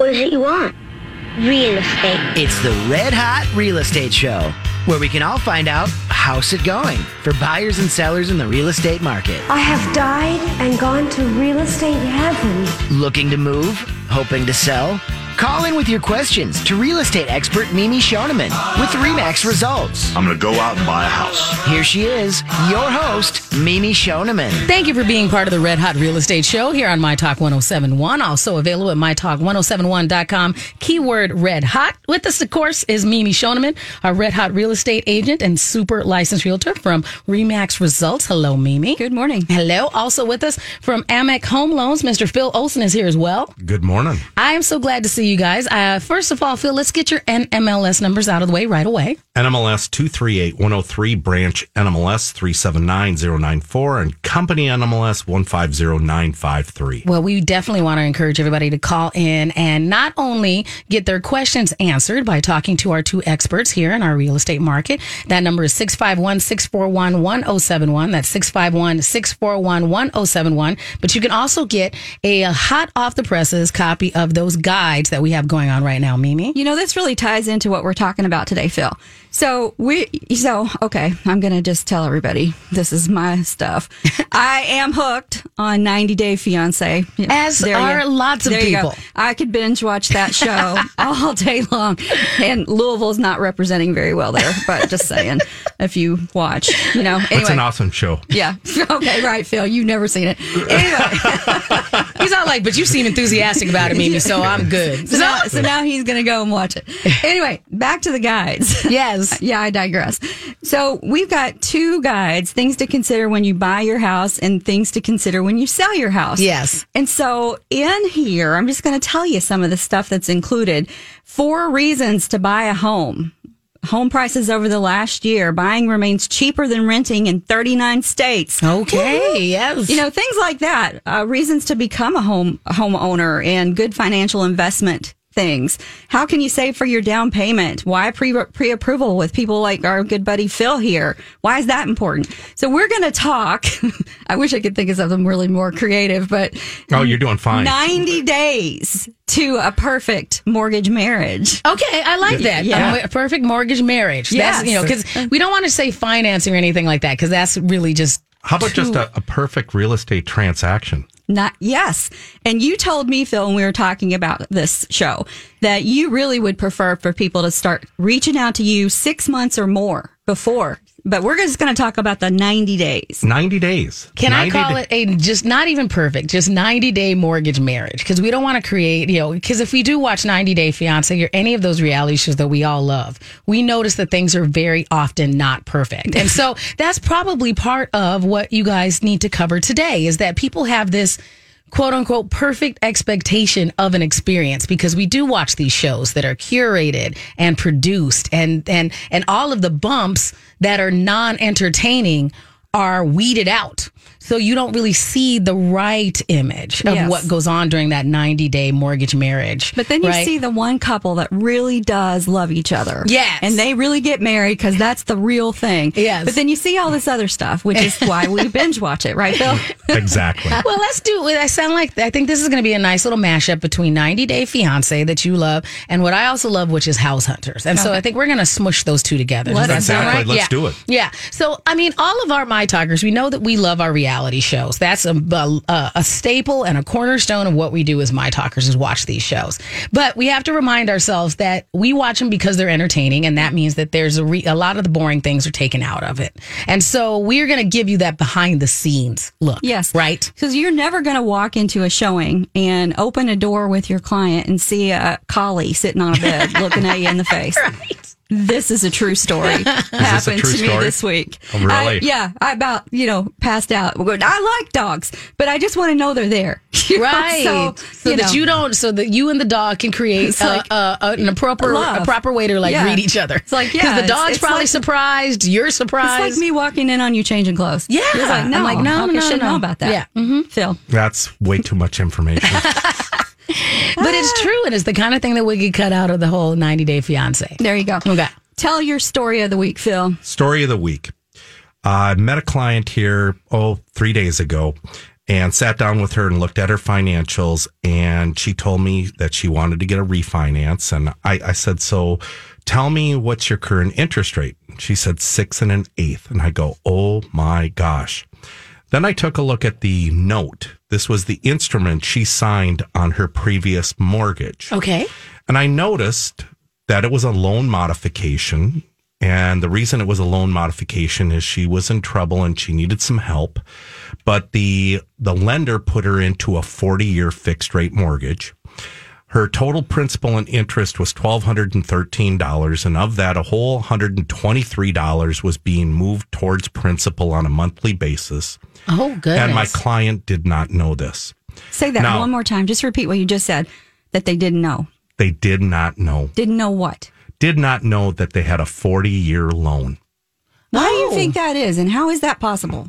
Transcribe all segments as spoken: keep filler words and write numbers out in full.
What is it you want? Real estate. It's the Red Hot Real Estate Show, where we can all find out how's it going for buyers and sellers in the real estate market. I have died and gone to real estate heaven. Looking to move? Hoping to sell? Call in with your questions to real estate expert Mimi Shoneman with RE/MAX Results. I'm going to go out and buy a house. Here she is, your host, Mimi Shoneman. Thank you for being part of the Red Hot Real Estate Show here on My Talk one oh seven point one. Also available at my talk one oh seven one dot com. Keyword Red Hot. With us, of course, is Mimi Shoneman, our Red Hot real estate agent and super licensed realtor from RE/MAX Results. Hello, Mimi. Good morning. Hello. Also with us from Amex Home Loans, Mister Phil Olson is here as well. Good morning. I am so glad to see you guys. Uh, first of all, Phil, let's get your N M L S numbers out of the way right away. N M L S two three eight one oh three, branch N M L S three seven nine zero nine four, and company N M L S one five zero nine five three. Well, we definitely want to encourage everybody to call in and not only get their questions answered by talking to our two experts here in our real estate market. That number is six five one, six four one, one oh seven one. That's six five one, six four one, one oh seven one. But you can also get a hot off the presses copy of those guides that we have going on right now, Mimi. You know, this really ties into what we're talking about today, Phil. So we, so, okay, I'm going to just tell everybody this is my stuff. I am hooked on ninety Day Fiance. As there are you, lots of there you people. go. I could binge watch that show all day long. And Louisville's not representing very well there, but just saying, if you watch, you know. Anyway. It's an awesome show. Yeah. Okay, right, Phil. You've never seen it. Anyway. He's not like, but you seem enthusiastic about it, Mimi, so I'm good. So now, so now he's going to go and watch it. Anyway, back to the guides. Yes. Yeah, I digress. So we've got two guides, things to consider when you buy your house and things to consider when you sell your house. Yes. And so in here, I'm just going to tell you some of the stuff that's included. Four reasons to buy a home. Home prices over the last year. Buying remains cheaper than renting in thirty-nine states. Okay, Woo-hoo. yes. You know, things like that. Uh, reasons to become a home homeowner and good financial investment things. How can you save for your down payment? Why pre pre-approval with people like our good buddy Phil here? Why is that important? So we're going to talk. I wish I could think of something really more creative, but oh, you're doing fine. ninety days to a perfect mortgage marriage. Okay, I like that. Yeah. A perfect mortgage marriage. Yes. That's, you know, because we don't want to say financing or anything like that, because that's really just. How about too- just a, a perfect real estate transaction? Not yes. And you told me, Phil, when we were talking about this show, that you really would prefer for people to start reaching out to you six months or more before. But we're just going to talk about the ninety days. ninety days. Can I call da- it a just not even perfect, just ninety day mortgage marriage? Because we don't want to create, you know, because if we do watch ninety Day Fiance or any of those reality shows that we all love, we notice that things are very often not perfect. And so that's probably part of what you guys need to cover today is that people have this quote unquote perfect expectation of an experience because we do watch these shows that are curated and produced and and and all of the bumps that are non-entertaining are weeded out. So you don't really see the right image of Yes. what goes on during that ninety day mortgage marriage. But then you right? see the one couple that really does love each other. Yes. And they really get married because that's the real thing. Yes. But then you see all this other stuff, which is why we binge watch it, right, Phil? Exactly. Well, let's do it. I sound like I think this is going to be a nice little mashup between ninety Day Fiance that you love and what I also love, which is House Hunters. And so Okay. I think we're going to smush those two together. Does that sound Exactly. right? Let's yeah. do it. Yeah. So, I mean, all of our My Talkers, we know that we love our reality shows. That's a, a, a staple and a cornerstone of what we do as My Talkers is watch these shows. But we have to remind ourselves that we watch them because they're entertaining, and that means that there's a, re, a lot of the boring things are taken out of it. And so we're going to give you that behind the scenes look. Yes. Right? Because you're never going to walk into a showing and open a door with your client and see a collie sitting on a bed looking at you in the face. Right. This is a true story. Happened true to me story? this week. Oh, really? I, yeah, I about, you know, passed out. We're going, I like dogs, but I just want to know they're there. You know, Right. So, So, you that know. you don't, so that you and the dog can create It's uh, like uh, uh, an appropriate, love. a proper way to like Yeah. greet each other. It's like, yeah, Because the it's- dog's it's probably like- surprised, you're It's surprised. like me walking in on you changing clothes. Yeah. It's like, no, I'm like, no, okay, no, should no. know about that. Yeah. Mm-hmm. Phil. That's way too much information. But it's true, and it's the kind of thing that we could cut out of the whole ninety Day Fiance. There you go. Okay. Tell your story of the week, Phil. Story of the week. I met a client here, oh, three days ago, and sat down with her and looked at her financials. And she told me that she wanted to get a refinance. And I, I said, so tell me what's your current interest rate? She said six and an eighth. And I go, oh my gosh. Then I took a look at the note. This was the instrument she signed on her previous mortgage. Okay. And I noticed that it was a loan modification. And the reason it was a loan modification is she was in trouble and she needed some help. But the the lender put her into a forty-year fixed rate mortgage. Her total principal and interest was one thousand two hundred thirteen dollars. And of that, a whole one hundred twenty-three dollars was being moved towards principal on a monthly basis. Oh, goodness. And my client did not know this. Say that Now, one more time. Just repeat what you just said, that they didn't know. They did not know. Didn't know what? Did not know that they had a forty-year loan. Why do you Oh. think that is, and how is that possible?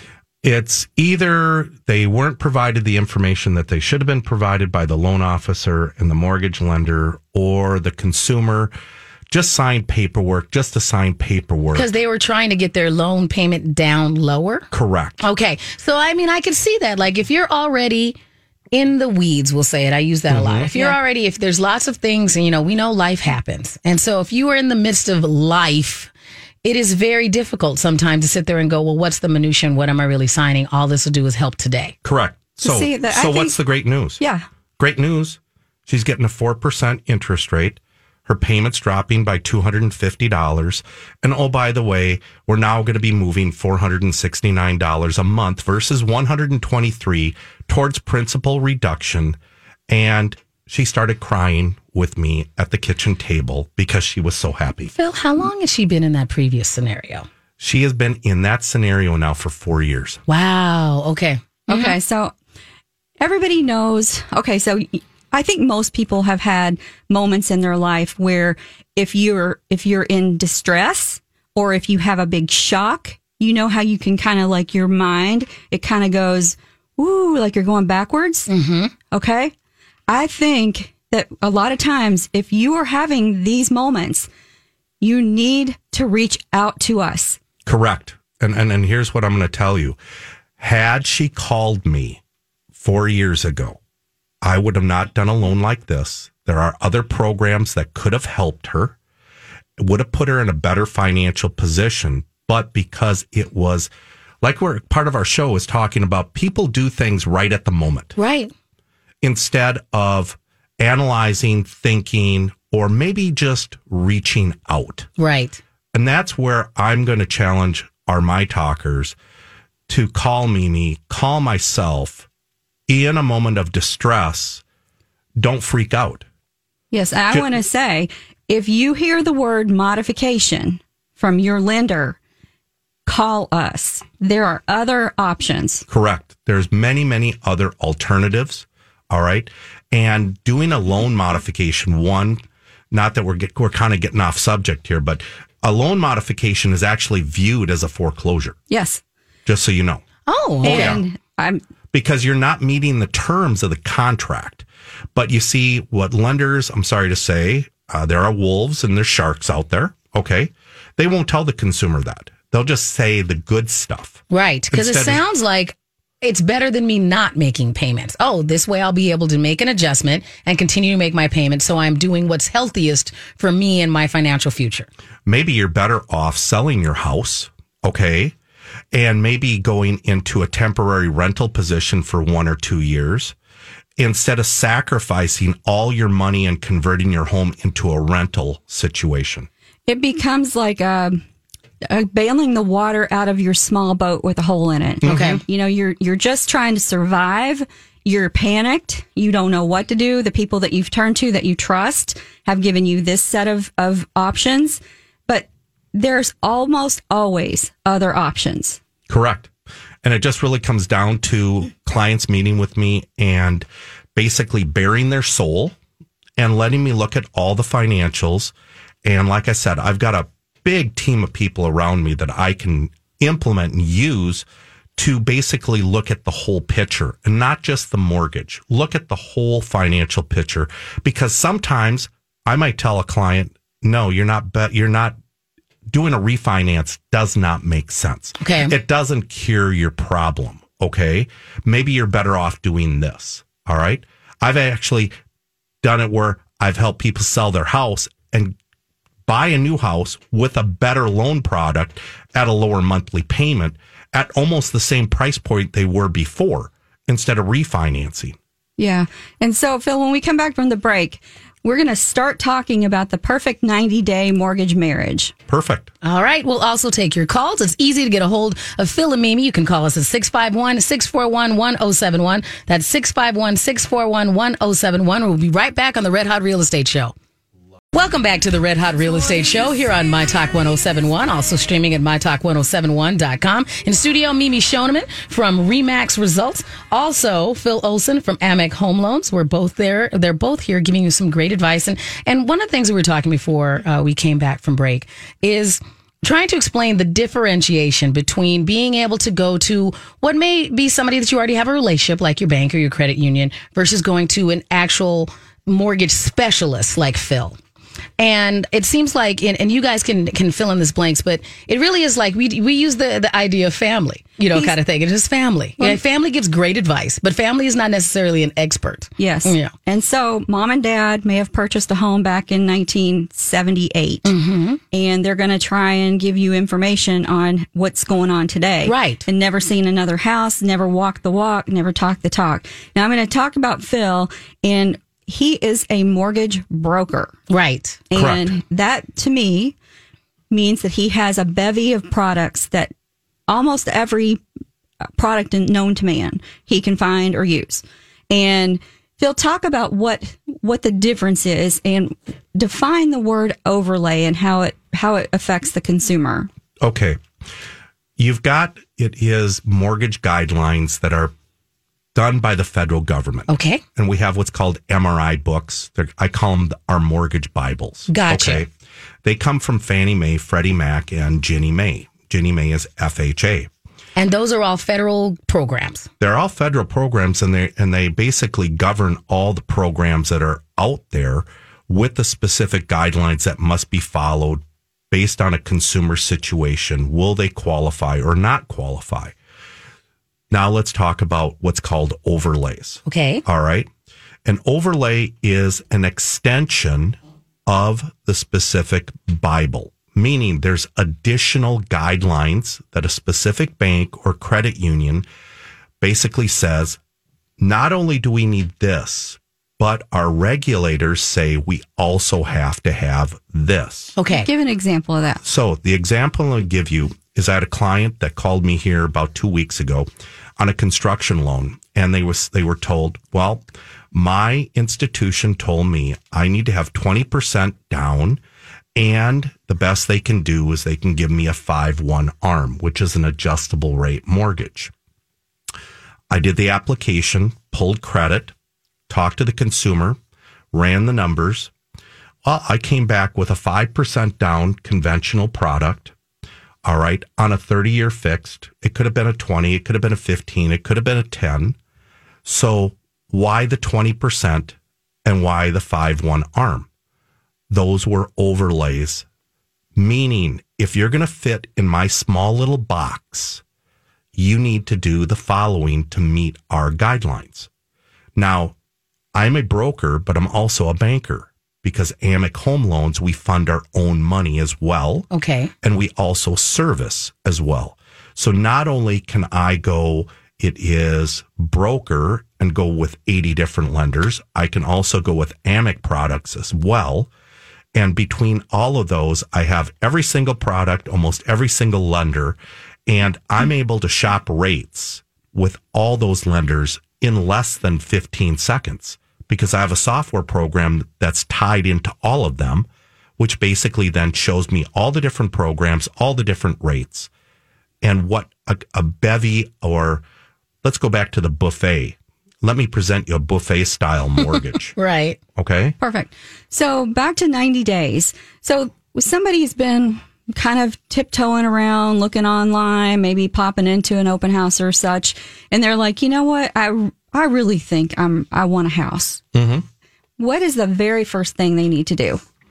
It's either they weren't provided the information that they should have been provided by the loan officer and the mortgage lender, or the consumer just signed paperwork, just to sign paperwork. Because they were trying to get their loan payment down lower? Correct. Okay. So, I mean, I could see that. Like, if you're already in the weeds, we'll say it. I use that a lot. If you're Yeah. already, if there's lots of things, and, you know, we know life happens. And so if you are in the midst of life, it is very difficult sometimes to sit there and go, well, what's the minutia and what am I really signing? All this will do is help today. Correct. So, See, that- I so think- what's the great news? Yeah. Great news. She's getting a four percent interest rate. Her payment's dropping by two hundred fifty dollars. And oh, by the way, we're now going to be moving four hundred sixty-nine dollars a month versus one hundred twenty-three dollars towards principal reduction. And she started crying with me at the kitchen table because she was so happy. Phil, how long has she been in that previous scenario? She has been in that scenario now for four years. Wow. Okay. Okay, so everybody knows. Okay, so I think most people have had moments in their life where if you're if you're in distress or if you have a big shock, you know how you can kind of like your mind, it kind of goes, ooh, like you're going backwards. Mm-hmm. Okay, I think that a lot of times if you are having these moments, you need to reach out to us. Correct. And, and, and here's what I'm going to tell you. Had she called me four years ago, I would have not done a loan like this. There are other programs that could have helped her. It would have put her in a better financial position. But because it was, like we're part of our show is talking about, people do things right at the moment Right. instead of analyzing, thinking, or maybe just reaching out. Right. And that's where I'm going to challenge our My Talkers to call Mimi, call myself in a moment of distress. Don't freak out. Yes, I Ju- want to say, if you hear the word modification from your lender, call us. There are other options. Correct. There's many, many other alternatives. All right. And doing a loan modification, one, not that we're get, we're kind of getting off subject here, but a loan modification is actually viewed as a foreclosure, Yes. just so you know. Oh, And I'm Because you're not meeting the terms of the contract. But you see what lenders, I'm sorry to say, uh, there are wolves and there's sharks out there. Okay. They won't tell the consumer that. They'll just say the good stuff. right. Because it Instead of- sounds like it's better than me not making payments. Oh, this way I'll be able to make an adjustment and continue to make my payments. So I'm doing what's healthiest for me and my financial future. Maybe you're better off selling your house. Okay. And maybe going into a temporary rental position for one or two years instead of sacrificing all your money and converting your home into a rental situation. it becomes like uh, uh, bailing the water out of your small boat with a hole in it. Okay. You know, you're you're just trying to survive. You're panicked. You don't know what to do. The people that you've turned to that you trust have given you this set of, of options, but there's almost always other options. Correct. And it just really comes down to clients meeting with me and basically bearing their soul and letting me look at all the financials. And like I said, I've got a big team of people around me that I can implement and use to basically look at the whole picture and not just the mortgage. Look at the whole financial picture, because sometimes I might tell a client, no, you're not, be- you're not doing a refinance does not make sense. Okay. It doesn't cure your problem. okay, maybe you're better off doing this. All right. I've actually done it where I've helped people sell their house and buy a new house with a better loan product at a lower monthly payment at almost the same price point they were before instead of refinancing. Yeah. And so, Phil, when we come back from the break, we're going to start talking about the perfect ninety-day mortgage marriage. Perfect. All right. We'll also take your calls. It's easy to get a hold of Phil and Mimi. You can call us at six five one, six four one, one oh seven one. That's six five one, six four one, one oh seven one. We'll be right back on the Red Hot Real Estate Show. Welcome back to the Red Hot Real Estate Show here on My Talk one oh seven one, also streaming at my talk one oh seven one dot com. In studio, Mimi Shoneman from Remax Results. Also, Phil Olson from Amec Home Loans. We're both there. They're both here giving you some great advice. And, and one of the things we were talking before uh, we came back from break is trying to explain the differentiation between being able to go to what may be somebody that you already have a relationship, like your bank or your credit union, versus going to an actual mortgage specialist like Phil. And it seems like, and, and you guys can can fill in this blanks, but it really is like we we use the, the idea of family, you know, He's, kind of thing. It's just family. Well, yeah, family gives great advice, but family is not necessarily an expert. Yes. Yeah. And so mom and dad may have purchased a home back in nineteen seventy-eight, mm-hmm. and they're going to try and give you information on what's going on today. Right. And never seen another house, never walked the walk, never talked the talk. Now I'm going to talk about Phil, and he is a mortgage broker. Right. And Correct. that, to me, means that he has a bevy of products that almost every product known to man he can find or use. And Phil, talk about what what the difference is and define the word overlay and how it how it affects the consumer. Okay. You've got, it is mortgage guidelines that are done by the federal government. Okay. And we have what's called M R I books. They're, I call them our mortgage Bibles. Gotcha. Okay. They come from Fannie Mae, Freddie Mac, and Ginnie Mae. Ginnie Mae is F H A. And those are all federal programs. They're all federal programs, and they and they basically govern all the programs that are out there with the specific guidelines that must be followed based on a consumer situation. Will they qualify or not qualify? Now let's talk about what's called overlays. Okay. All right. An overlay is an extension of the specific Bible, meaning there's additional guidelines that a specific bank or credit union basically says, not only do we need this, but our regulators say we also have to have this. Okay. Give an example of that. So the example I'll give you is I had a client that called me here about two weeks ago on a construction loan, and they was they were told, well, my institution told me I need to have twenty percent down, and the best they can do is they can give me a five one ARM, which is an adjustable rate mortgage. I did the application, pulled credit, talked to the consumer, ran the numbers. Well, I came back with a five percent down conventional product. All right, on a thirty-year fixed. It could have been a twenty, it could have been a fifteen, it could have been a ten. So why the twenty percent and why the five one ARM? Those were overlays, meaning if you're going to fit in my small little box, you need to do the following to meet our guidelines. Now, I'm a broker, but I'm also a banker. Because Amec Home Loans, we fund our own money as well. Okay. And we also service as well. So not only can I go, it is broker and go with eighty different lenders, I can also go with Amec products as well. And between all of those, I have every single product, almost every single lender, and I'm able to shop rates with all those lenders in less than fifteen seconds. Because I have a software program that's tied into all of them, which basically then shows me all the different programs, all the different rates, and what a, a bevy, or let's go back to the buffet. Let me present you a buffet style mortgage. Right. Okay. Perfect. So back to ninety days. So somebody's been kind of tiptoeing around, looking online, maybe popping into an open house or such, and they're like, you know what, I I really think I'm I want a house. Mm-hmm. What is the very first thing they need to do?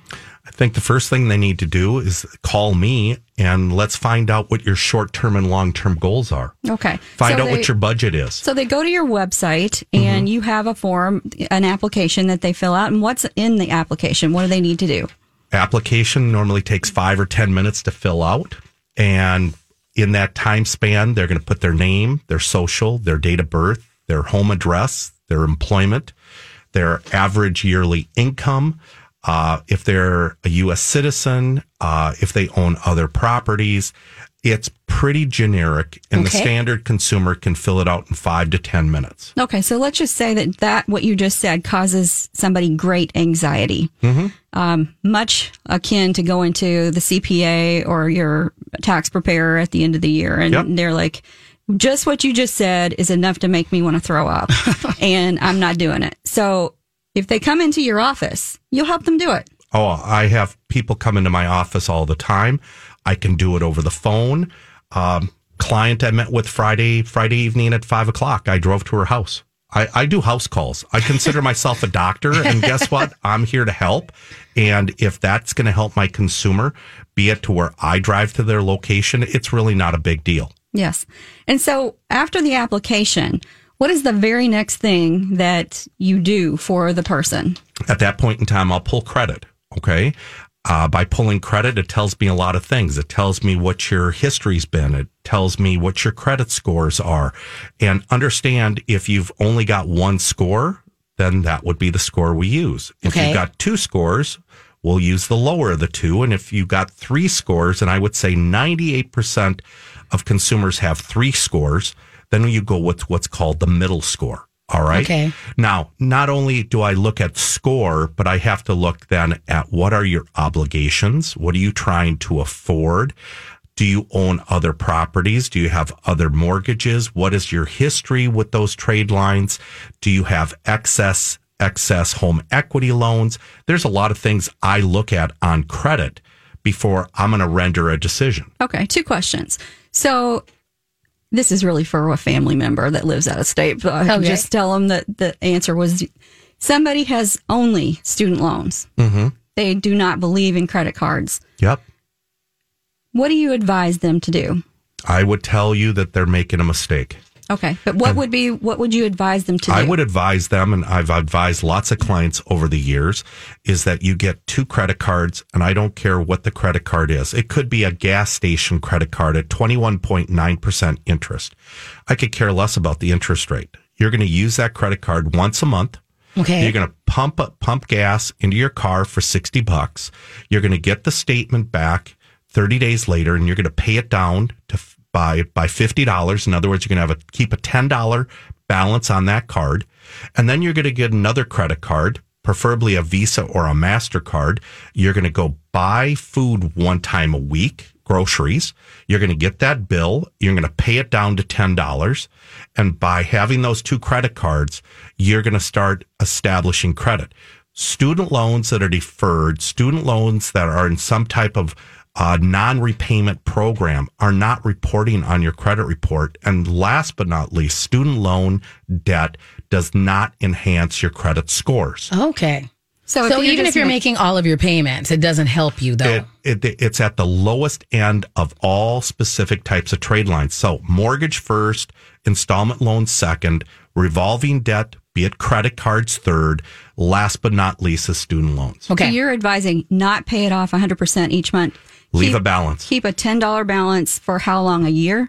I think the first thing they need to do is call me and let's find out what your short-term and long-term goals are. Okay. Find So out they- what your budget is. So they go to your website and you have a form, an application that they fill out. And what's in the application? What do they need to do? Application normally takes five or ten minutes to fill out. And in that time span, they're going to put their name, their social, their date of birth, their home address, their employment, their average yearly income, uh, if they're a U S citizen, uh, if they own other properties. It's pretty generic, and the Okay. standard consumer can fill it out in five to ten minutes. Okay. So let's just say that that, what you just said, causes somebody great anxiety. Mm-hmm. Um, much akin to going to the C P A or your tax preparer at the end of the year. And Yep. they're like, just what you just said is enough to make me want to throw up. And I'm not doing it. So if they come into your office, you'll help them do it. Oh, I have people come into my office all the time. I can do it over the phone. Um, client I met with Friday, Friday evening at five o'clock. I drove to her house. I, I do house calls. I consider myself a doctor, and guess what? I'm here to help. And if that's going to help my consumer, be it to where I drive to their location, it's really not a big deal. Yes. And so after the application, what is the very next thing that you do for the person? At that point in time, I'll pull credit. Okay. Uh, by pulling credit, it tells me a lot of things. It tells me what your history's been. It tells me what your credit scores are. And understand, if you've only got one score, then that would be the score we use. If Okay. you've got two scores, we'll use the lower of the two. And if you've got three scores, and I would say ninety-eight percent of consumers have three scores, then you go with what's called the middle score. All right. Okay. Now, not only do I look at score, but I have to look then at what are your obligations? What are you trying to afford? Do you own other properties? Do you have other mortgages? What is your history with those trade lines? Do you have excess, excess home equity loans? There's a lot of things I look at on credit before I'm going to render a decision. Okay, two questions. So this is really for a family member that lives out of state, but I can Okay. just tell them that the answer was somebody has only student loans. Mm-hmm. They do not believe in credit cards. Yep. What do you advise them to do? I would tell you that they're making a mistake. Okay, but what would be what would you advise them to do? I would advise them, and I've advised lots of clients over the years, is that you get two credit cards, and I don't care what the credit card is. It could be a gas station credit card at twenty-one point nine percent interest. I could care less about the interest rate. You're going to use that credit card once a month. Okay. You're going to pump pump gas into your car for sixty bucks. You're going to get the statement back thirty days later, and you're going to pay it down to by by fifty dollars. In other words, you're going to have a keep a ten dollars balance on that card, and then you're going to get another credit card, preferably a Visa or a MasterCard. You're going to go buy food one time a week, groceries. You're going to get that bill. You're going to pay it down to ten dollars. And by having those two credit cards, you're going to start establishing credit. Student loans that are deferred, student loans that are in some type of uh, non-repayment program are not reporting on your credit report. And last but not least, student loan debt does not enhance your credit scores. Okay. So, So, you even just if you're make- making all of your payments, it doesn't help you though. It, it, it's at the lowest end of all specific types of trade lines. So mortgage first, installment loan second, revolving debt, be it credit cards third, last but not least is student loans. Okay. So you're advising not pay it off one hundred percent each month. Leave Keep- a balance. Keep a ten dollars balance for how long? A year?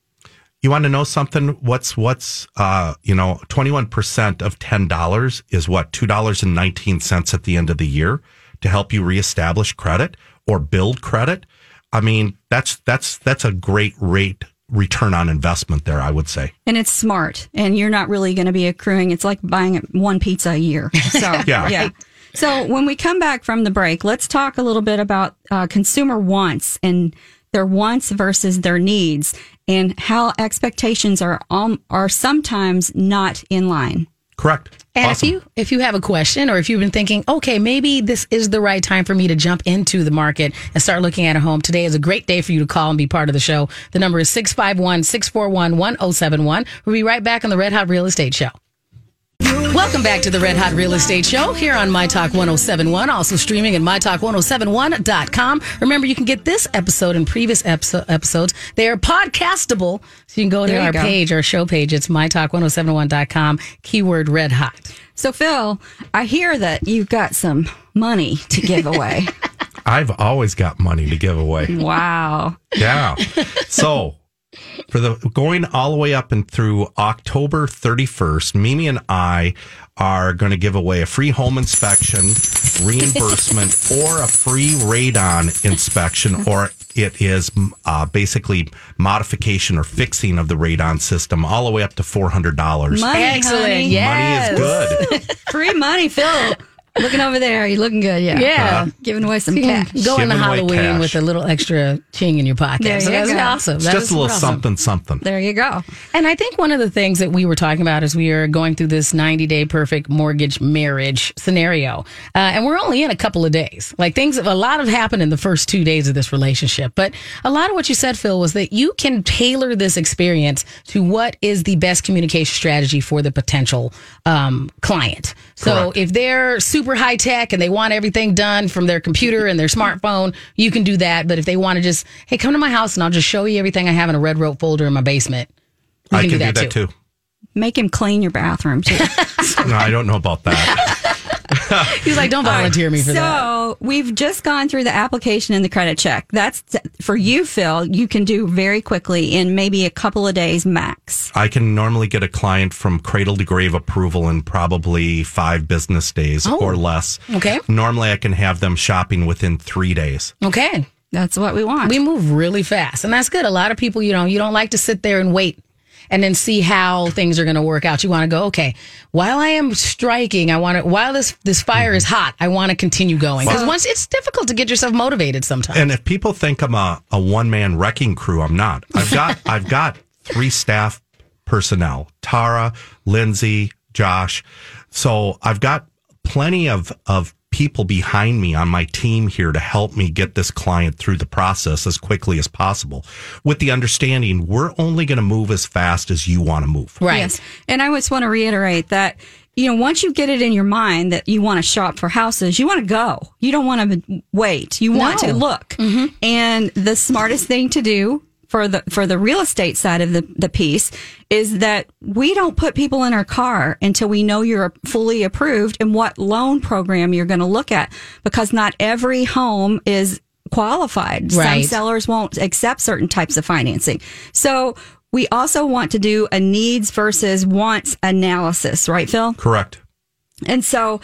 You want to know something? What's, what's, uh, you know, twenty-one percent of ten dollars is what? two dollars and nineteen cents at the end of the year to help you reestablish credit or build credit. I mean, that's, that's, that's a great rate return on investment there, I would say. And it's smart, and you're not really going to be accruing. It's like buying one pizza a year. So, Yeah. yeah. So when we come back from the break, let's talk a little bit about uh, consumer wants and their wants versus their needs, and how expectations are um, are sometimes not in line. Correct. And Awesome. if you if you have a question, or if you've been thinking, okay, maybe this is the right time for me to jump into the market and start looking at a home, today is a great day for you to call and be part of the show. The number is six five one, six four one, one oh seven one. We'll be right back on the Red Hot Real Estate Show. Welcome back to the Red Hot Real Estate Show here on My Talk ten seventy-one, also streaming at my talk ten seventy-one dot com. Remember, you can get this episode and previous episo- episodes. They are podcastable, so you can go to There you our go. page, our show page. It's my talk ten seventy-one dot com, keyword Red Hot. So, Phil, I hear that you've got some money to give away. I've always got money to give away. Wow. Yeah. So for the going all the way up and through October thirty-first, Mimi and I are going to give away a free home inspection, reimbursement, or a free radon inspection, or it is uh, basically modification or fixing of the radon system, all the way up to four hundred dollars. Money, Excellent. honey. Yes. Money is good. Free money, Phil. Looking over there. You're looking good. Yeah. Yeah. Giving away some You can cash. go into Giving away Halloween cash. with a little extra ching in your pocket. There So you that's go. awesome. It's That just is a little awesome. something, something. There you go. And I think one of the things that we were talking about is we are going through this ninety-day perfect mortgage marriage scenario. Uh, and we're only in a couple of days. Like things, a lot have happened in the first two days of this relationship. But a lot of what you said, Phil, was that you can tailor this experience to what is the best communication strategy for the potential um, client. So Correct. if they're super high tech and they want everything done from their computer and their smartphone, you can do that. But if they want to just, hey, come to my house and I'll just show you everything I have in a red rope folder in my basement. You I can can do do that that too. Make him clean your bathroom, too. No, I don't know about that. He's like, don't volunteer me for so that. we've just gone through the application and the credit check. That's for you, Phil. You can do very quickly in maybe a couple of days max. I can normally get a client from cradle to grave approval in probably five business days Oh. or less. Okay. Normally, I can have them shopping within three days. Okay. That's what we want. We move really fast. And that's good. A lot of people, you know, you don't like to sit there and wait and then see how things are going to work out. You want to go, okay, while I am striking, I want to, while this, this fire is hot, I want to continue going. Because once it's difficult to get yourself motivated sometimes. And if people think I'm a, a one man wrecking crew, I'm not. I've got I've got three staff personnel: Tara, Lindsay, Josh. So I've got plenty of of people behind me on my team here to help me get this client through the process as quickly as possible, with the understanding we're only going to move as fast as you want to move. Right. Yes. And I just want to reiterate that, you know, once you get it in your mind that you want to shop for houses, you want to go. You don't want to wait. You want No. to look. And the smartest thing to do for the for the real estate side of the, the piece is that we don't put people in our car until we know you're fully approved and what loan program you're going to look at, because not every home is qualified. Some Right. sellers won't accept certain types of financing. So we also want to do a needs versus wants analysis, right, Phil? Correct. And so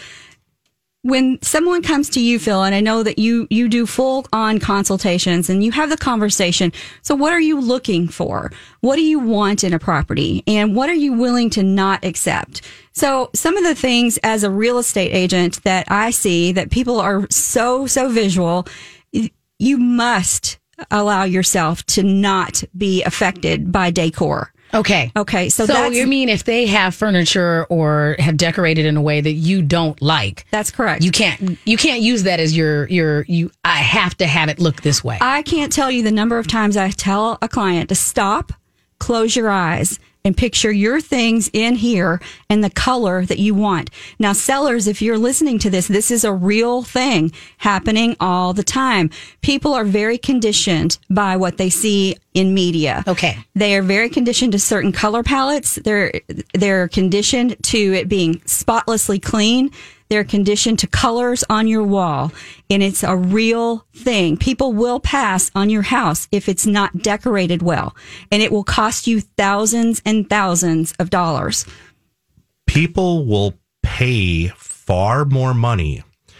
when someone comes to you, Phil, and I know that you you do full on consultations and you have the conversation. So what are you looking for? What do you want in a property? And what are you willing to not accept? So some of the things as a real estate agent that I see that people are so, so visual, you must allow yourself to not be affected by decor. Okay. Okay, so So, that's- you mean if they have furniture or have decorated in a way that you don't like, That's correct. you can't you can't use that as your your you I have to have it look this way. I can't tell you the number of times I tell a client to stop, close your eyes, and picture your things in here and the color that you want. Now, sellers, if you're listening to this, this is a real thing happening all the time. People are very conditioned by what they see in media. Okay. They are very conditioned to certain color palettes. They're they're conditioned to it being spotlessly clean. They're conditioned to colors on your wall, and it's a real thing. People will pass on your house if it's not decorated well, and it will cost you thousands and thousands of dollars. People will pay far more money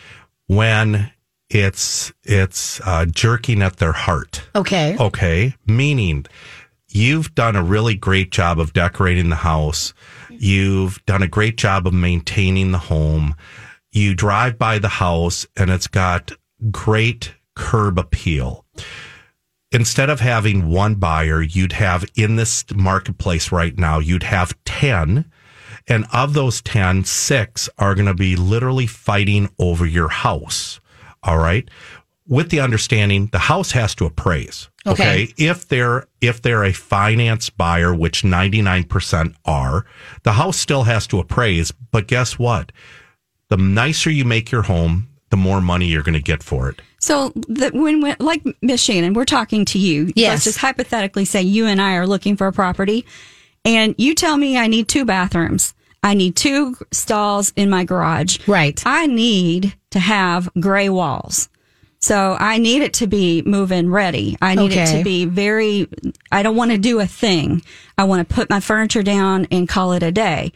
when it's it's uh, jerking at their heart. Okay. Okay, meaning you've done a really great job of decorating the house. You've done a great job of maintaining the home. You drive by the house and it's got great curb appeal. Instead of having one buyer, you'd have in this marketplace right now, you'd have ten. And of those ten, six are going to be literally fighting over your house. All right. with the understanding the house has to appraise. Okay. Okay. If they're if they're a finance buyer, which ninety-nine percent are, the house still has to appraise. But guess what? The nicer you make your home, the more money you're going to get for it. So the, when, when, like Miss Shannon, we're talking to you. Yes. Let's just hypothetically say you and I are looking for a property, and you tell me I need two bathrooms. I need two stalls in my garage. Right. I need to have gray walls. So I need it to be move-in ready. I need it Okay. to be very, I don't want to do a thing. I want to put my furniture down and call it a day.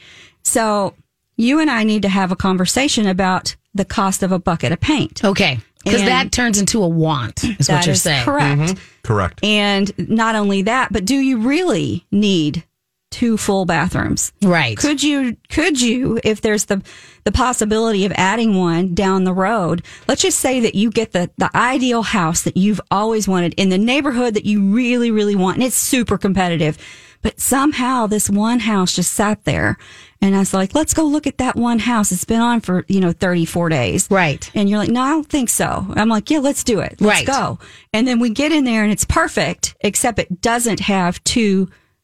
So you and I need to have a conversation about the cost of a bucket of paint. Okay. Because And- that turns into a want, is That what you're is saying. correct. Correct. And not only that, but do you really need two full bathrooms? Right. Could you, could you, if there's the, the possibility of adding one down the road, let's just say that you get the, the ideal house that you've always wanted in the neighborhood that you really, really want. And it's super competitive, but somehow this one house just sat there. And I was like, let's go look at that one house. It's been on for, you know, thirty-four days. Right. And you're like, no, I don't think so. I'm like, yeah, let's do it. Let's Right. go. And then we get in there and it's perfect, except it doesn't have two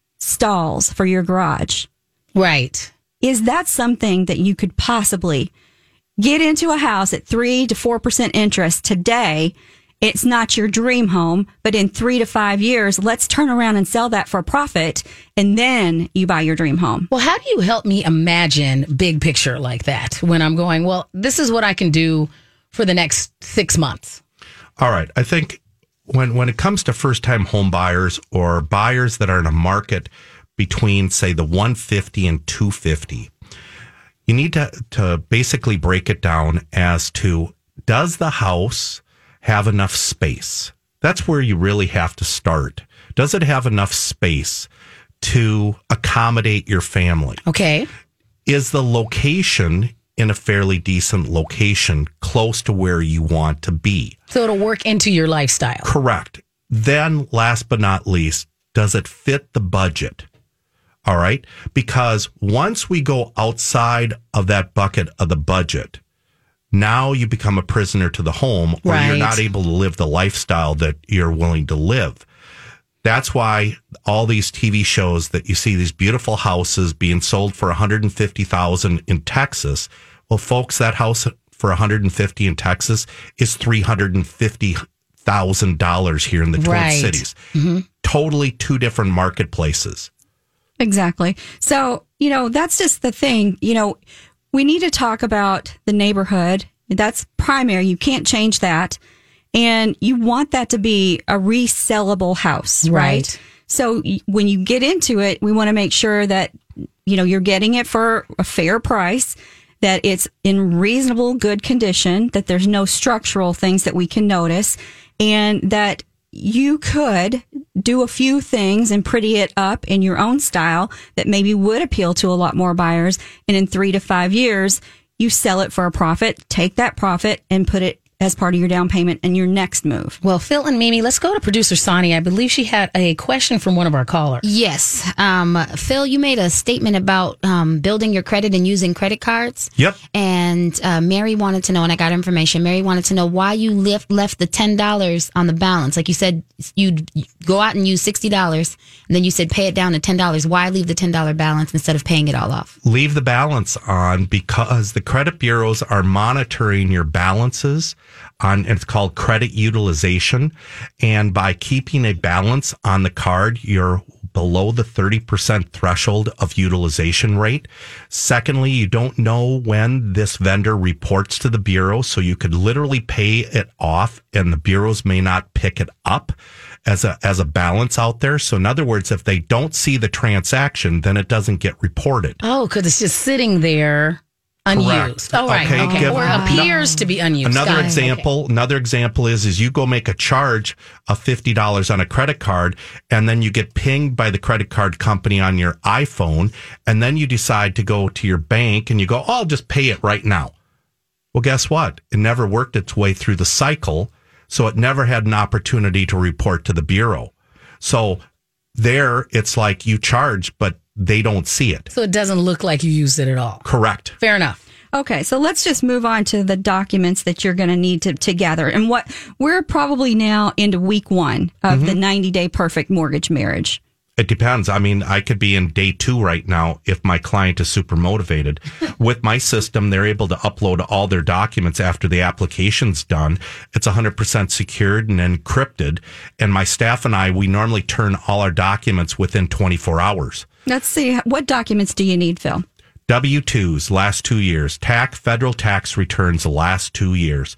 stalls for your garage. Right. Is that something that you could possibly get into a house at three to four percent interest today? It's not your dream home, but in three to five years, let's turn around and sell that for a profit, and then you buy your dream home. Well, how do you help me imagine big picture like that when I'm going, well, this is what I can do for the next six months? All right. I think when when it comes to first time home buyers or buyers that are in a market between, say, the one fifty and two fifty, you need to, to basically break it down as to, does the house have enough space? That's where you really have to start. Does it have enough space to accommodate your family? Okay. Is the location in a fairly decent location close to where you want to be? So it'll work into your lifestyle. Correct. Then, last but not least, does it fit the budget? All right. Because once we go outside of that bucket of the budget, now you become a prisoner to the home, or Right. you're not able to live the lifestyle that you're willing to live. That's why all these T V shows that you see, these beautiful houses being sold for one hundred fifty thousand dollars in Texas. Well, folks, that house for one hundred fifty thousand dollars in Texas is three hundred fifty thousand dollars here in the Twin Right. Cities. Totally two different marketplaces. Exactly. So, you know, that's just the thing. You know, we need to talk about the neighborhood. That's primary. You can't change that. And you want that to be a resellable house, right? Right. So y- when you get into it, we want to make sure that, you know, you're getting it for a fair price, that it's in reasonable good condition, that there's no structural things that we can notice, and that you could do a few things and pretty it up in your own style that maybe would appeal to a lot more buyers. And in three to five years, you sell it for a profit, take that profit and put it as part of your down payment and your next move. Well, Phil and Mimi, let's go to producer Sonny. I believe she had a question from one of our callers. Yes. Um, Phil, you made a statement about um, building your credit and using credit cards. Yep. And uh, Mary wanted to know, and I got information, Mary wanted to know why you left, left the ten dollars on the balance. Like you said, you'd go out and use sixty dollars, and then you said pay it down to ten dollars. Why leave the ten dollars balance instead of paying it all off? Leave the balance on because the credit bureaus are monitoring your balances on, it's called credit utilization. And by keeping a balance on the card, you're below the thirty percent threshold of utilization rate. Secondly, you don't know when this vendor reports to the bureau, so you could literally pay it off and the bureaus may not pick it up as a as a balance out there. So in other words, if they don't see the transaction, then it doesn't get reported. Oh, because it's just sitting there unused. Correct. Oh, right. Okay, Okay. give- Or appears to be unused. Another Got it. example, another example is is you go make a charge of fifty dollars on a credit card, and then you get pinged by the credit card company on your iPhone, and then you decide to go to your bank and you go, oh, I'll just pay it right now. Well, guess what? It never worked its way through the cycle, so it never had an opportunity to report to the bureau. So there, it's like you charge, but they don't see it. So it doesn't look like you used it at all. Correct. Fair enough. Okay, so let's just move on to the documents that you're going to need to, to gather. And what we're probably now into week one of Mm-hmm. the ninety day perfect mortgage marriage. It depends. I mean, I could be in day two right now if my client is super motivated. With my system, they're able to upload all their documents after the application's done. It's one hundred percent secured and encrypted. And my staff and I, we normally turn all our documents within twenty-four hours. Let's see, what documents do you need, Phil? W two's last two years, tax, federal tax returns the last two years,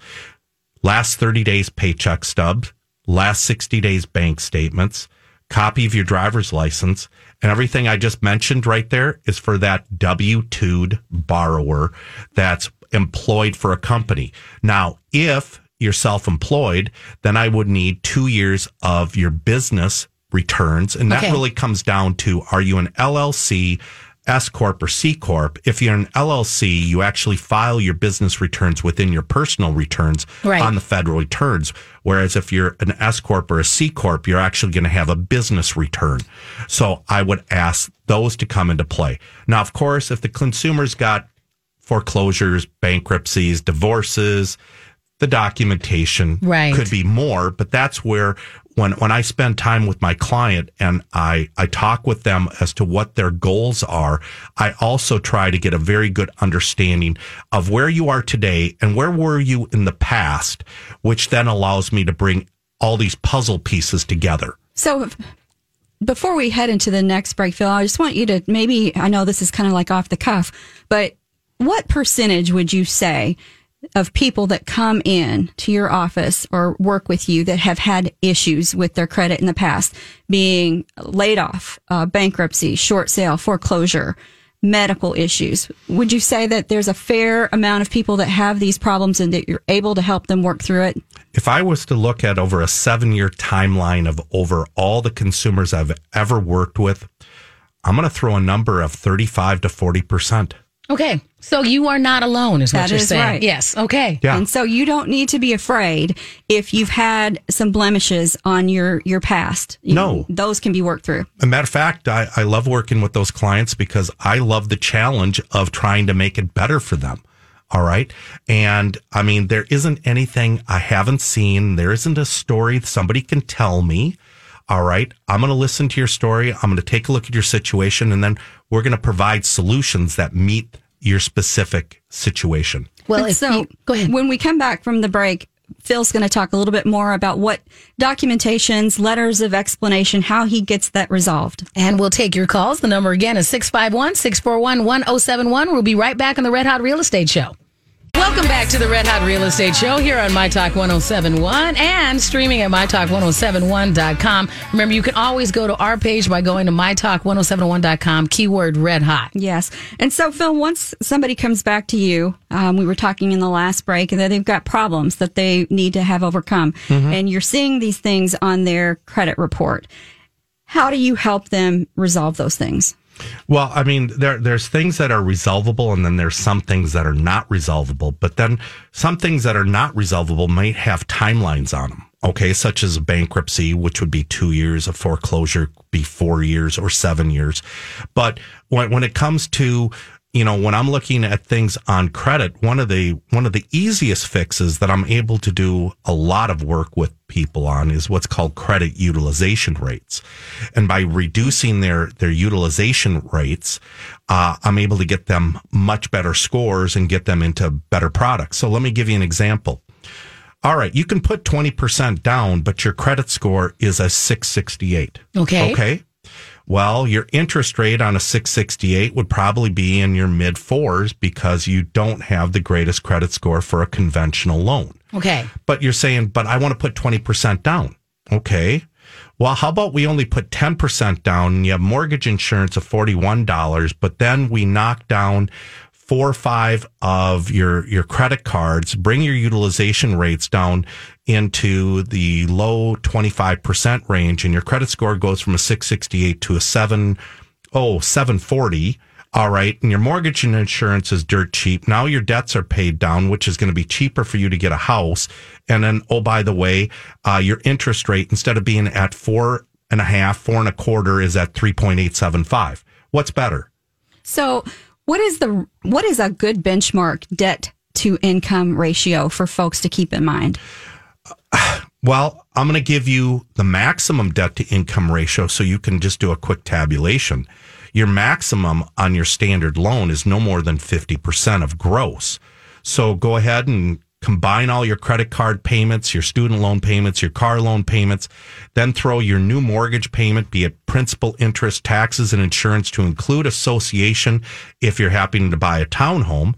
last thirty days paycheck stubs, last sixty days bank statements, copy of your driver's license, and everything I just mentioned right there is for that W two'd borrower that's employed for a company. Now, if you're self-employed, then I would need two years of your business returns, and that Okay. really comes down to, are you an L L C, S Corp, or C Corp? If you're an L L C, you actually file your business returns within your personal returns Right. on the federal returns. Whereas if you're an S Corp or a C Corp, you're actually going to have a business return. So I would ask those to come into play. Now, of course, if the consumer's got foreclosures, bankruptcies, divorces, the documentation Right. could be more, but that's where when when I spend time with my client and I, I talk with them as to what their goals are, I also try to get a very good understanding of where you are today and where were you in the past, which then allows me to bring all these puzzle pieces together. So if- before we head into the next break, Phil, I just want you to maybe, I know this is kind of like off the cuff, but what percentage would you say of people that come in to your office or work with you that have had issues with their credit in the past, being laid off, uh, bankruptcy, short sale, foreclosure, medical issues? Would you say that there's a fair amount of people that have these problems and that you're able to help them work through it? If I was to look at over a seven year timeline of over all the consumers I've ever worked with, I'm going to throw a number of thirty-five to forty percent. Okay. So you are not alone, is what That you're is saying. right. Yes. Okay. Yeah. And so you don't need to be afraid if you've had some blemishes on your, your past. You- No. Those can be worked through. As a matter of fact, I, I love working with those clients because I love the challenge of trying to make it better for them. All right. And I mean, there isn't anything I haven't seen. There isn't a story somebody can tell me. All right. I'm going to listen to your story. I'm going to take a look at your situation, and then we're going to provide solutions that meet your specific situation. Well, And if so you, go ahead. when we come back from the break, Phil's going to talk a little bit more about what documentations, letters of explanation, how he gets that resolved. And we'll take your calls. The number again is six five one, six four one, one oh seven one. We'll be right back on the Red Hot Real Estate Show. Welcome back to the Red Hot Real Estate Show here on My Talk one oh seven point one and streaming at my talk one oh seven one dot com. Remember, you can always go to our page by going to my talk one oh seven one dot com, keyword Red Hot. Yes. And so, Phil, once somebody comes back to you, um, we were talking in the last break, and that they've got problems that they need to have overcome, and you're seeing these things on their credit report. How do you help them resolve those things? Well, I mean, there there's things that are resolvable, and then there's some things that are not resolvable. But then some things that are not resolvable might have timelines on them. Okay, such as bankruptcy, which would be two years, a foreclosure be four years or seven years. But when when it comes to, you know, when I'm looking at things on credit, one of the one of the easiest fixes that I'm able to do a lot of work with people on is what's called credit utilization rates. And by reducing their their utilization rates, uh, I'm able to get them much better scores and get them into better products. So let me give you an example. All right, you can put twenty percent down, but your credit score is a six sixty-eight. Okay. Okay. Well, your interest rate on a six sixty-eight would probably be in your mid fours because you don't have the greatest credit score for a conventional loan. Okay. But you're saying, but I want to put twenty percent down. Okay. Well, how about we only put ten percent down and you have mortgage insurance of forty-one dollars, but then we knock down four or five of your, your credit cards, bring your utilization rates down into the low twenty-five percent range, and your credit score goes from a six sixty-eight to a seven, oh, seven forty. All right. And your mortgage and insurance is dirt cheap. Now your debts are paid down, which is going to be cheaper for you to get a house. And then, oh, by the way, uh, your interest rate, instead of being at four and a half, four and a quarter, is at three point eight seven five. What's better? So What is the what is a good benchmark debt to income ratio for folks to keep in mind? Well, I'm going to give you the maximum debt to income ratio so you can just do a quick tabulation. Your maximum on your standard loan is no more than fifty percent of gross. So go ahead and combine all your credit card payments, your student loan payments, your car loan payments, then throw your new mortgage payment, be it principal, interest, taxes, and insurance to include association if you're happening to buy a townhome.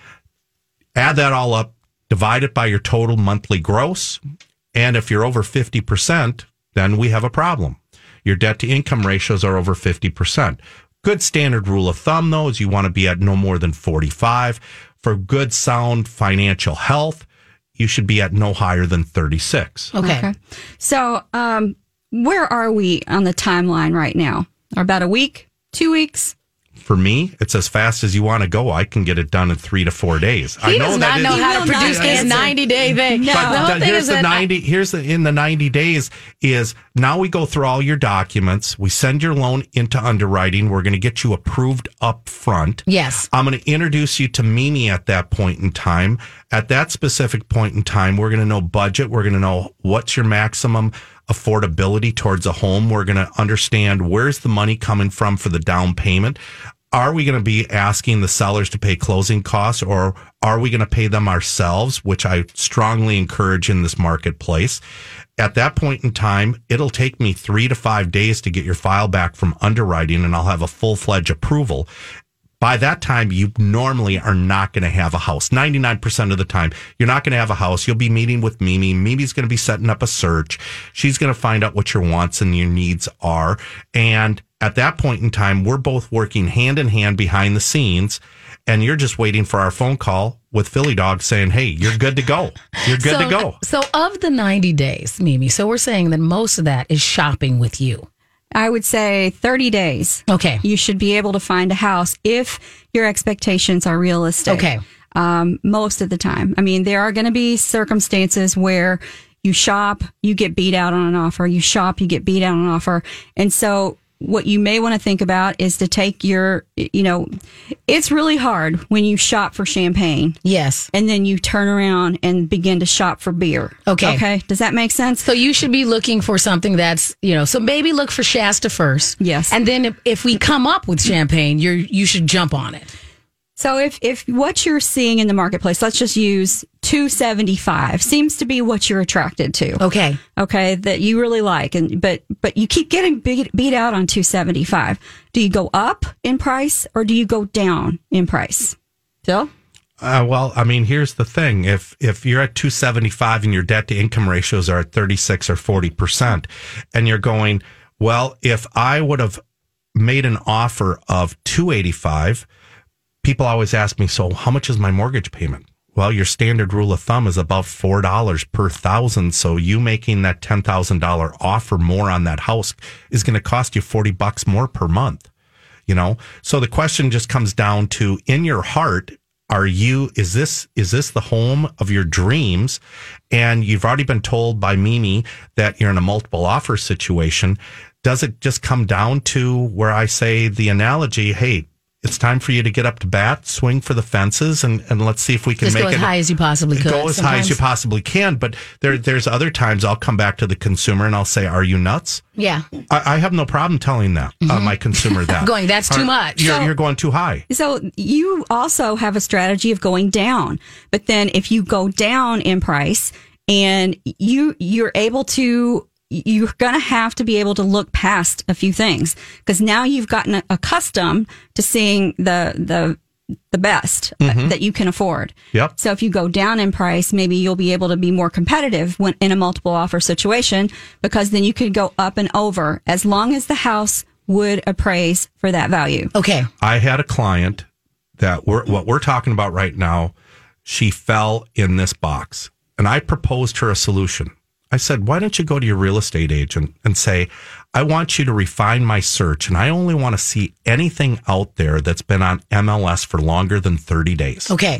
Add that all up, divide it by your total monthly gross, and if you're over fifty percent, then we have a problem. Your debt to income ratios are over fifty percent. Good standard rule of thumb, though, is you want to be at no more than forty-five. For good, sound financial health, you should be at no higher than thirty-six. Okay. Okay. So, um, where are we on the timeline right now? About a week? Two weeks? For me, it's as fast as you want to go. I can get it done in three to four days. He I know does that not know it- how to will not produce his answer. ninety-day thing. No. But The whole the- thing here's is the that I- ninety. Here's the in the ninety days is now we go through all your documents. We send your loan into underwriting. We're going to get you approved up front. Yes. I'm going to introduce you to Mimi at that point in time. At that specific point in time, we're going to know budget. We're going to know what's your maximum affordability towards a home. We're going to understand where's the money coming from for the down payment. Are we going to be asking the sellers to pay closing costs, or are we going to pay them ourselves, which I strongly encourage in this marketplace? At that point in time, it'll take me three to five days to get your file back from underwriting, and I'll have a full-fledged approval. By that time, you normally are not going to have a house. ninety-nine percent of the time, you're not going to have a house. You'll be meeting with Mimi. Mimi's going to be setting up a search. She's going to find out what your wants and your needs are. And at that point in time, we're both working hand in hand behind the scenes, and you're just waiting for our phone call with Philly Dog saying, hey, you're good to go. You're good so, to go. So of the ninety days, Mimi, so we're saying that most of that is shopping with you. I would say thirty days. Okay. You should be able to find a house if your expectations are realistic. Okay. Um, most of the time. I mean, there are going to be circumstances where you shop, you get beat out on an offer. You shop, you get beat out on an offer. And so what you may want to think about is to take your, you know, it's really hard when you shop for champagne Yes. and then you turn around and begin to shop for beer. Okay. Okay. Does that make sense? So you should be looking for something that's, you know, so maybe look for Shasta first. Yes. And then if, if we come up with champagne, you're, you should jump on it. So if, if what you're seeing in the marketplace, let's just use two seventy-five seems to be what you're attracted to. Okay. Okay. That you really like. And, but, but you keep getting beat, beat out on two seventy-five. Do you go up in price or do you go down in price? Phil? Uh, well, I mean, here's the thing. If if you're at two seventy-five and your debt to income ratios are at thirty-six or forty percent, and you're going, well, if I would have made an offer of two eighty-five, people always ask me, so how much is my mortgage payment? Well, your standard rule of thumb is about four dollars per thousand. So you making that ten thousand dollars offer more on that house is going to cost you forty bucks more per month. You know, so the question just comes down to, in your heart, are you, is this, is this the home of your dreams? And you've already been told by Mimi that you're in a multiple offer situation. Does it just come down to where I say the analogy, hey, it's time for you to get up to bat, swing for the fences, and, and let's see if we can Just make go as it high as you possibly could. go as high as you Sometimes- possibly can. But there, there's other times I'll come back to the consumer and I'll say, are you nuts? Yeah. I, I have no problem telling that, uh, my consumer that. Going, "That's too Are- much." You're, So- you're going too high. So you also have a strategy of going down, but then if you go down in price and you, you're able to, you're going to have to be able to look past a few things because now you've gotten accustomed to seeing the, the, the best Mm-hmm. that you can afford. Yep. So if you go down in price, maybe you'll be able to be more competitive when in a multiple offer situation because then you could go up and over as long as the house would appraise for that value. Okay. I had a client that we're, what we're talking about right now, she fell in this box. And I proposed her a solution. I said, why don't you go to your real estate agent and say, I want you to refine my search, and I only want to see anything out there that's been on M L S for longer than thirty days. Okay.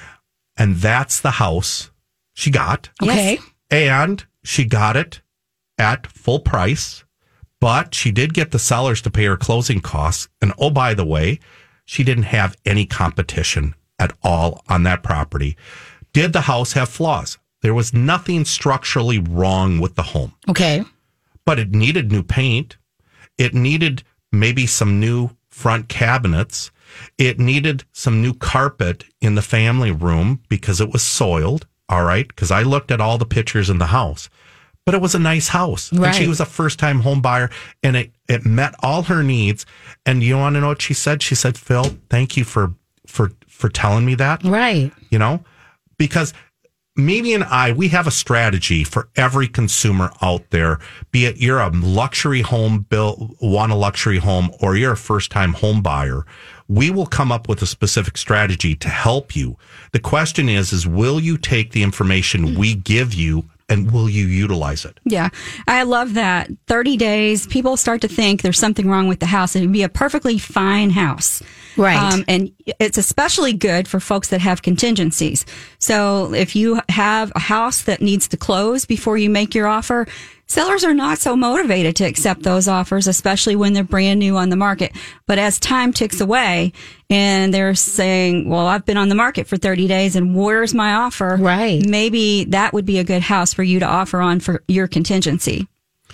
And that's the house she got. Okay. And she got it at full price, but she did get the sellers to pay her closing costs. And oh, by the way, she didn't have any competition at all on that property. Did the house have flaws? There was nothing structurally wrong with the home. Okay. But it needed new paint. It needed maybe some new front cabinets. It needed some new carpet in the family room because it was soiled. All right. Because I looked at all the pictures in the house, but it was a nice house. Right. And she was a first time home buyer, and it, it met all her needs. And you want to know what she said? She said, Phil, thank you for, for, for telling me that. Right. You know, because Mimi and I, we have a strategy for every consumer out there, be it you're a luxury home built, want a luxury home, or you're a first time home buyer. We will come up with a specific strategy to help you. The question is, is will you take the information we give you and will you utilize it? Yeah, I love that. thirty days, people start to think there's something wrong with the house. It would be a perfectly fine house. Right. Um, and it's especially good for folks that have contingencies. So if you have a house that needs to close before you make your offer, sellers are not so motivated to accept those offers, especially when they're brand new on the market. But as time ticks away and they're saying, well, I've been on the market for thirty days and where's my offer? Right. Maybe that would be a good house for you to offer on for your contingency.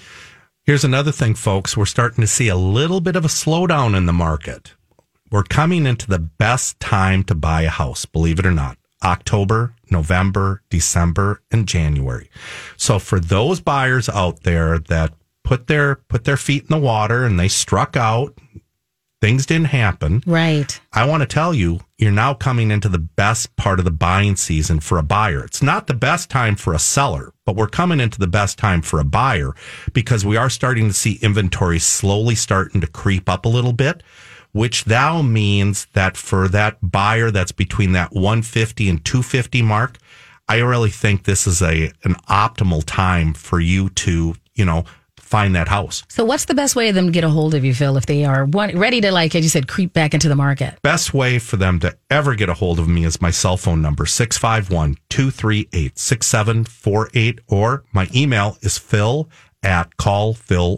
Here's another thing, folks. We're starting to see a little bit of a slowdown in the market. We're coming into the best time to buy a house, believe it or not. October, November, December, and January. So for those buyers out there that put their put their feet in the water and they struck out, things didn't happen. Right. I want to tell you, you're now coming into the best part of the buying season for a buyer. It's not the best time for a seller, but we're coming into the best time for a buyer because we are starting to see inventory slowly starting to creep up a little bit, which now means that for that buyer that's between that one fifty and two fifty mark, I really think this is a an optimal time for you to, you know, find that house. So what's the best way of them to get a hold of you, Phil, if they are one, ready to, like, as you said, creep back into the market? Best way for them to ever get a hold of me is my cell phone number, six five one, two three eight, six seven four eight, or my email is phil at call phil